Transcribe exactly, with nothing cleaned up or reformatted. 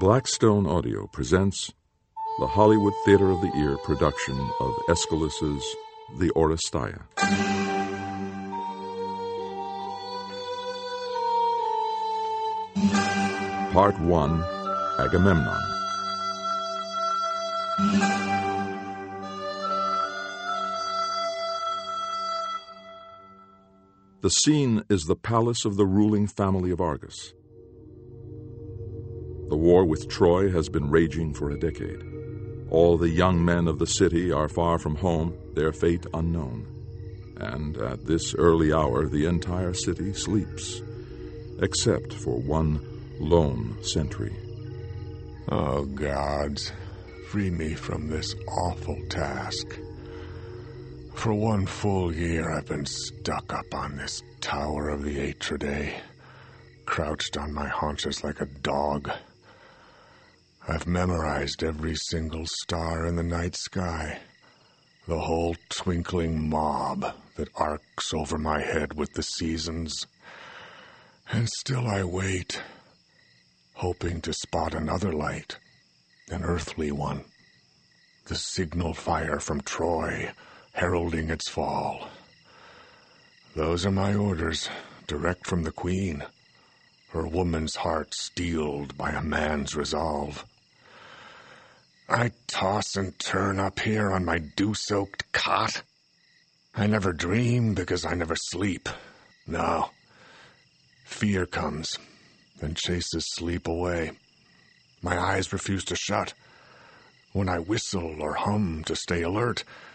Blackstone Audio presents the Hollywood Theater of the Ear production of Aeschylus's The Oresteia. Part one, Agamemnon. The scene is the palace of the ruling family of Argos. The war with Troy has been raging for a decade. All the young men of the city are far from home, their fate unknown. And at this early hour, the entire city sleeps, except for one lone sentry. Oh, gods, free me from this awful task. For one full year I've been stuck up on this tower of the Atridae, crouched on my haunches like a dog. I've memorized every single star in the night sky, the whole twinkling mob that arcs over my head with the seasons. And still I wait, hoping to spot another light, an earthly one, the signal fire from Troy, heralding its fall. Those are my orders, direct from the queen, her woman's heart steeled by a man's resolve. I toss and turn up here on my dew-soaked cot. I never dream because I never sleep. No. Fear comes and chases sleep away. My eyes refuse to shut. When I whistle or hum to stay alert,